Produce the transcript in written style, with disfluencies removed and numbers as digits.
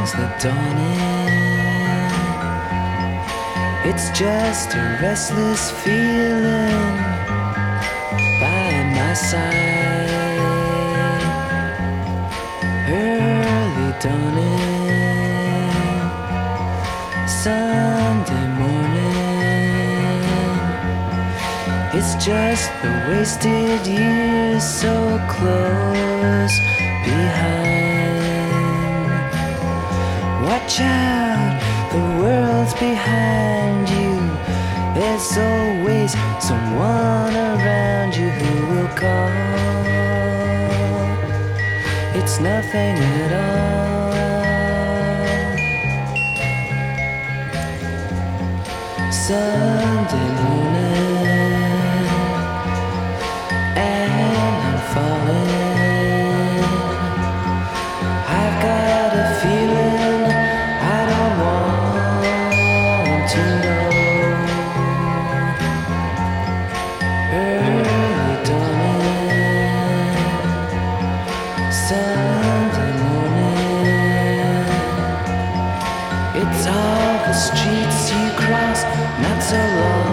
is the dawning. It's just a restless feeling by my side. Early dawning, Sunday morning. It's just the wasted years so close behind. Watch out, the world's behind you. There's always someone around you who will call. It's nothing at all. Sunday morning, and I'm falling. I've got a feeling I don't want to know. Early dawning, Sunday morning. It's all the streets you cross not so long